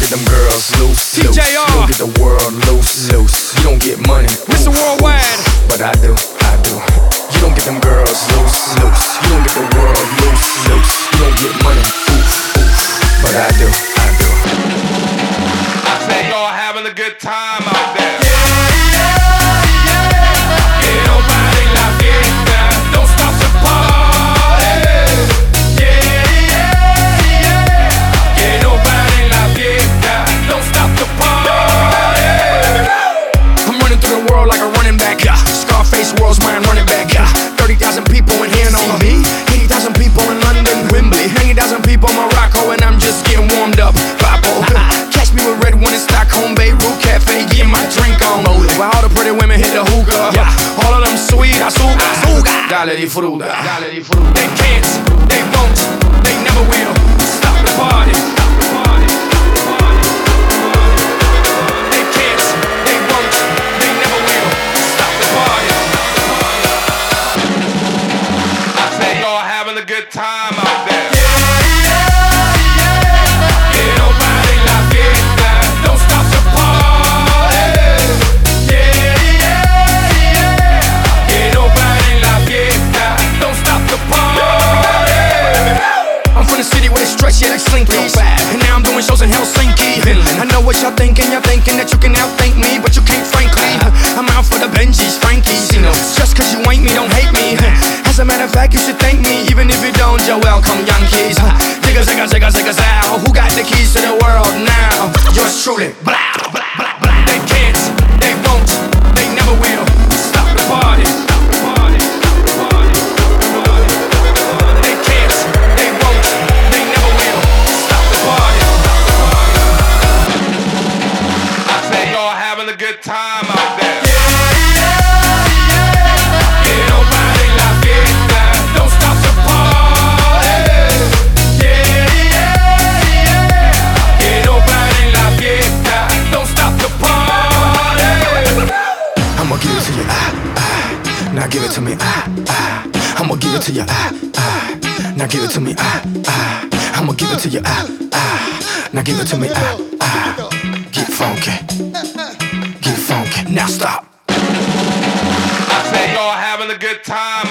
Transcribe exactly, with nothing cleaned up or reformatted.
get them girls loose, T loose. J R. You don't get the world loose, loose. You don't get money, Mister oof, Worldwide. oof. But I do, I do. You don't get them girls loose, loose. You don't get the world loose, loose. You don't get money, oof, oof. But I do, I do. I say y'all having a good time out there. Scarface world's mine, running back. Yeah. thirty thousand people in here, know me. eighty thousand people in London, Wembley. eighty thousand people in Morocco, and I'm just getting warmed up. Papo. Catch me with red one in Stockholm, Beirut Cafe, getting my drink on. While all the pretty women hit the hookah. Yeah. All of them sweet, azúcar, azúcar. Dale di fruta, dale di fruta. They can't, they won't, they never will stop the party. A good time out there. Yeah, like Slinkies. And now I'm doing shows in Helsinki. I know what y'all thinking, you're thinking that you can outthink me, but you can't, frankly. I'm out for the Benjis, Frankies. Just cause you ain't me, don't hate me. As a matter of fact, you should thank me, even if you don't. You're welcome, young kids. Zigga, zigga, zigga, zigga, zow. Who got the keys to the world now? Yours truly. Blah, blah, blah, blah. They can't, they won't, they never will stop the party. A good time out there. I'ma give it to you, ah, ah. Now give it to me, ah, ah. I'ma give it to you, ah, ah. Now give it to me, ah, ah. I'ma give it to you, ah, ah. Now give it to me, ah, ah. Get funky, get funky. Now stop. I say y'all having a good time.